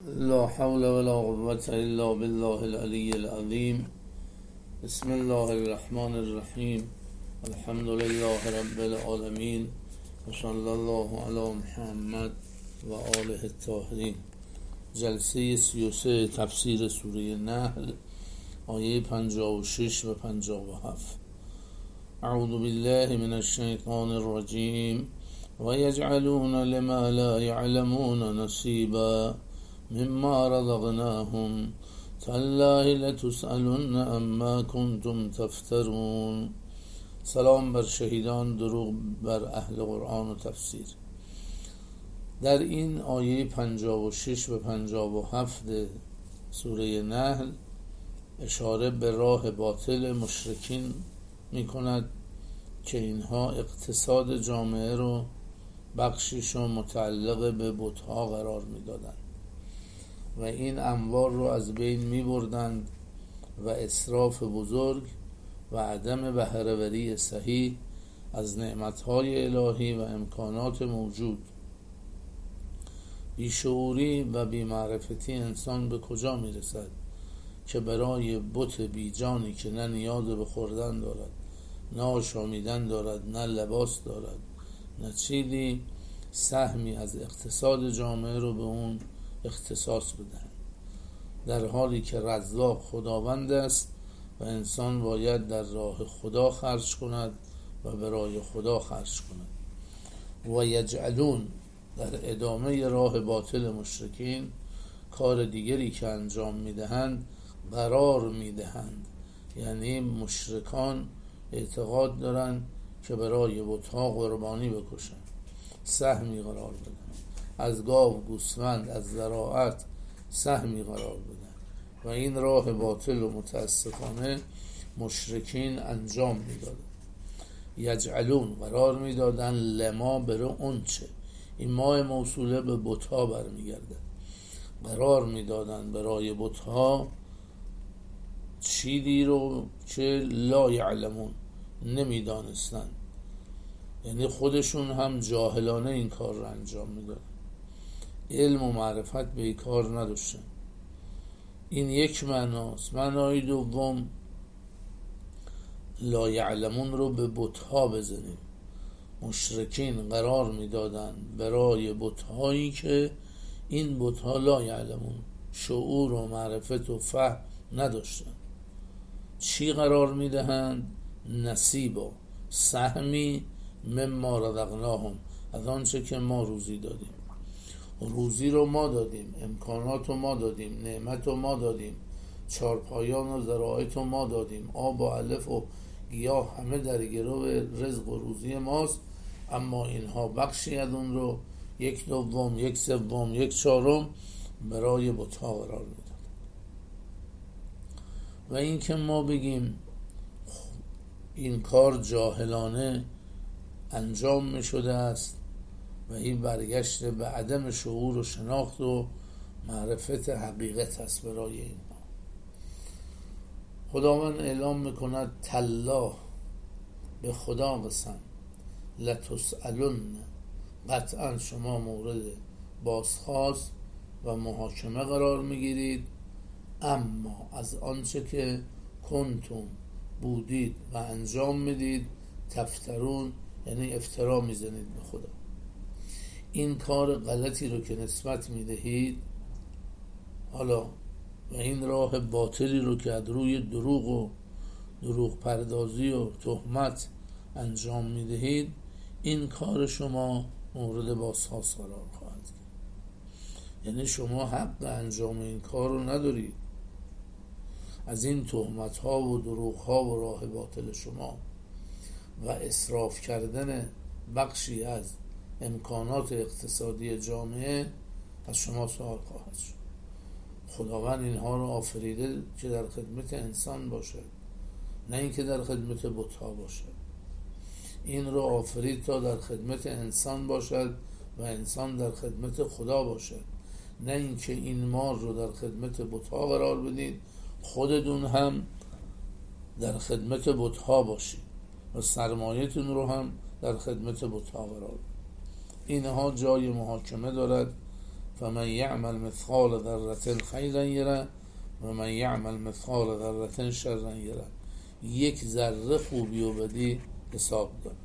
لا حول ولا قوة إلا بالله العلي العظيم. بسم الله الرحمن الرحیم. الحمد لله رب العالمین و صلی الله علی محمد و آله الطاهرین. جلسه 33 تفسیر سوره نحل، آیه 56 و 57. اعوذ بالله من الشیطان الرجیم و یجعلون لما لا یعلمون نصیبا مما رزقناهم تالله لتسألن عما کنتم تفترون. سلام بر شهیدان، دروغ بر اهل قرآن و تفسیر. در این آیه 56 و 57 سوره نحل اشاره به راه باطل مشرکین می کند که اینها اقتصاد جامعه رو بخشیشو متعلق به بت‌ها قرار می دادند و این اموال رو از بین می بردند و اسراف بزرگ و عدم بهره‌وری صحیح از نعمتهای الهی و امکانات موجود. بیشعوری و بیمعرفتی انسان به کجا می رسد که برای بت بیجانی که نه نیاز به خوردن دارد، نه آشامیدن دارد، نه لباس دارد، نه چیزی، سهمی از اقتصاد جامعه رو به اون اختصاص بدهند، در حالی که رزاق خداوند است و انسان باید در راه خدا خرج کند و برای خدا خرج کند. و یجعلون، در ادامه راه باطل مشرکین، کار دیگری که انجام میدهند قرار میدهند. یعنی مشرکان اعتقاد دارند که برای بت‌ها قربانی بکشند، سهمی قرار بدن، از گاو، گوسفند، از زراعت سهمی قرار بدن و این راه باطل و متاسفانه مشرکین انجام میدادن. یجعلون، قرار میدادن، لما برای اون چه، این ما موصوله به بت‌ها برمیگرده، قرار میدادن برای بت‌ها چیزی رو که لا یعلمون، نمیدانستن، یعنی خودشون هم جاهلانه این کار رو انجام میدادن، علم و معرفت به این کار نداشتن. این یک معناست. معنای دوم، لا یعلمون رو به بت‌ها بزنیم. مشرکین قرار میدادن برای بت‌هایی که این بت‌ها لا یعلمون، شعور و معرفت و فهم نداشتن. چی قرار میدهند؟ نصیبا، سهمی، مما رزقناهم، از آنچه که ما روزی دادیم. روزی رو ما دادیم، امکانات رو ما دادیم، نعمت رو ما دادیم، چارپایان و ذرائط رو ما دادیم، آب و علف و گیاه همه در گرو رزق و روزی ماست، اما اینها بخشی از اون رو، یک دوم، یک سوم، یک چهارم برای بت‌ها قرار میداد. و این که ما بگیم این کار جاهلانه انجام می شده است و این برگشت به عدم شعور و شناخت و معرفت حقیقت است برای اینها. خداوند اعلام میکند تالله، به خدا قسم، لتسألن، قطعا شما مورد بازخواست و محاکمه قرار میگیرید، اما از آنچه که کنتم، بودید و انجام میدید، تفترون، یعنی افترا میزنید به خدا. این کار غلطی رو که نسبت میدهید حالا و این راه باطلی رو که از روی دروغ و دروغ پردازی و تهمت انجام میدهید، این کار شما مورد بازخواست قرار خواهد گرفت. یعنی شما حق انجام این کار رو ندارید. از این تهمت ها و دروغ ها و راه باطل شما و اسراف کردن بخشی از امکانات اقتصادی جامعه از شما سوال خواهد شد. خداوند اینها رو آفریده که در خدمت انسان باشد، نه اینکه در خدمت بت‌ها باشد. این رو آفرید تا در خدمت انسان باشد و انسان در خدمت خدا باشد، نه اینکه این مال رو در خدمت بت‌ها قرار بدید، خودتون هم در خدمت بت‌ها باشید و سرمایه‌تون رو هم در خدمت بت‌ها قرار بدید. اینها جای محاکمه دارد فمن یعمل مثقال ذره خیرا یره و من یعمل مثقال ذره شرا یره. یک ذره خوبی و بدی حساب داره.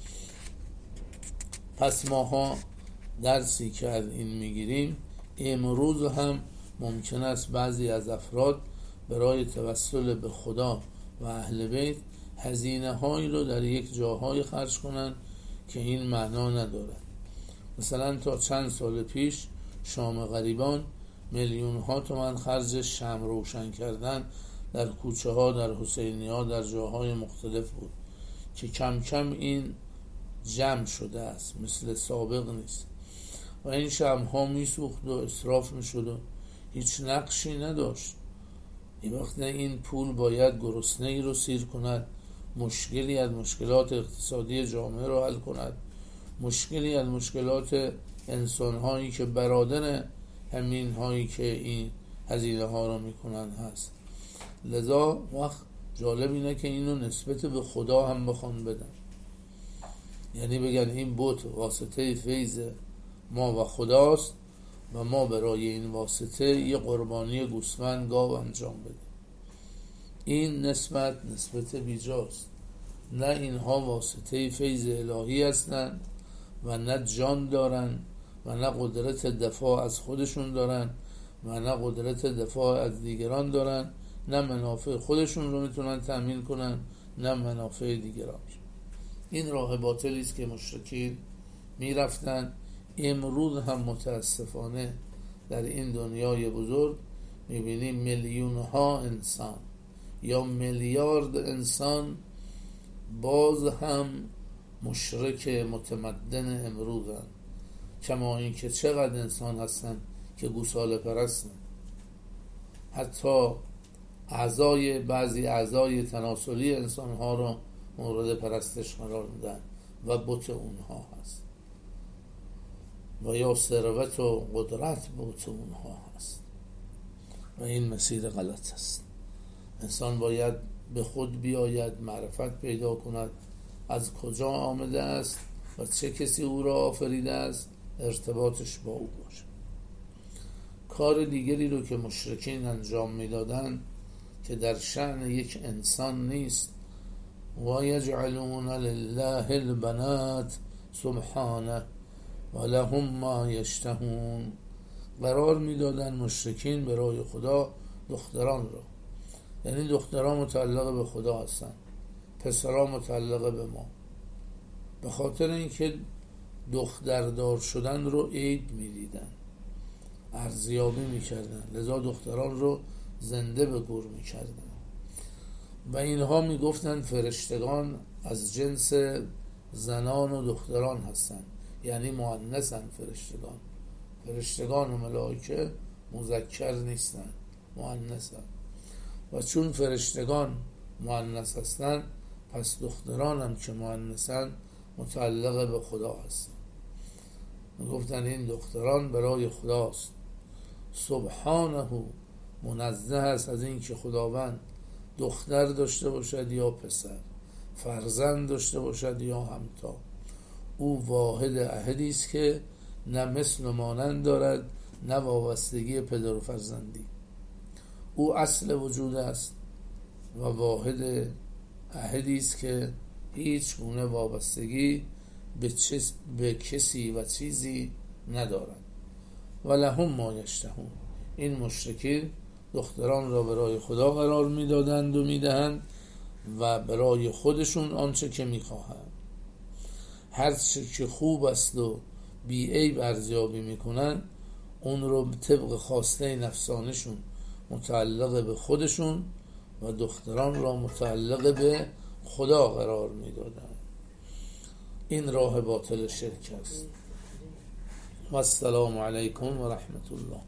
پس ماها درسی که از این میگیریم، امروز هم ممکن است بعضی از افراد برای توسل به خدا و اهل بیت هزینه هایی رو در یک جاهای خرج کنن که این معنا نداره. مثلا تا چند سال پیش شام غریبان میلیون ها تومان خرج شمع روشن کردن در کوچه ها، در حسینی ها، در جاهای مختلف بود که کم کم این جمع شده است، مثل سابق نیست و این شمع ها می سوخت و اسراف می شد و هیچ نقشی نداشت. این وقت این پول باید گرسنه‌ای رو سیر کند، مشکلی از مشکلات اقتصادی جامعه رو حل کند، مشکلی از مشکلات انسان هایی که برادر همین هایی که این هزینه ها رو میکنن هست. لذا وقت جالب اینه که اینو نسبت به خدا هم بخوان بدن، یعنی بگن این بت واسطه فیض ما و خداست و ما برای این واسطه یه قربانی گوسفند گاو انجام بدیم. این نسبت بیجاست. نه اینها واسطه فیض الهی هستند و نه جان دارن و نه قدرت دفاع از خودشون دارن و نه قدرت دفاع از دیگران دارن، نه منافع خودشون رو میتونن تأمین کنن نه منافع دیگران. این راه باطلی است که مشرکین میرفتن. امروز هم متاسفانه در این دنیای بزرگ میبینیم میلیون ها انسان یا میلیارد انسان باز هم مشرک متمدن امروزن، کما این که چقدر انسان هستن که گوساله پرستن. حتی بعضی اعضای تناسلی انسان ها رو مورد پرستش قرار میدن و بت اونها هست و یا ثروت و قدرت بت اونها هست و این مسیر غلط است. انسان باید به خود بیاید، معرفت پیدا کند از کجا آمده است و چه کسی او را آفریده است، ارتباطش با او باشه. کار دیگری رو که مشرکین انجام میدادن که در شأن یک انسان نیست، و یجعلون لله البنات سبحانه و لهم ما یشتهون، قرار میدادن مشرکین برای خدا دختران رو، یعنی دختران متعلق به خدا هستن، پسران متعلق به ما، به خاطر اینکه دختردار شدن رو عیب میدیدن، ارزیابی میکردن، لذا دختران رو زنده به گور میکردن و اینها میگفتن فرشتگان از جنس زنان و دختران هستن، یعنی مؤنثن. فرشتگان و ملائکه مذکر نیستن، مؤنثن و چون فرشتگان مؤنث هستن پس دختران هم که مؤنثن متعلق به خدا هستن. میگفتن این دختران برای خداست، سبحانه منزه است از این که خداوند دختر داشته باشد یا پسر، فرزند داشته باشد یا همتا. او واحد احدی است که نه مثل و مانند دارد نه وابستگی پدر و فرزندی. او اصل وجود است و واحد احدی است که هیچ گونه وابستگی به کسی و چیزی ندارد. و لهم ما یشتهون، این مشرکین دختران را برای خدا قرار میدادند و میدهند و برای خودشون آنچه که میخواهند. هر چه که خوب است و بی عیب ارزیابی میکنن اون رو طبق خواسته نفسانشون متعلق به خودشون و دختران را متعلق به خدا قرار میدادن. این راه باطل شرک است. و السلام علیکم و رحمت الله.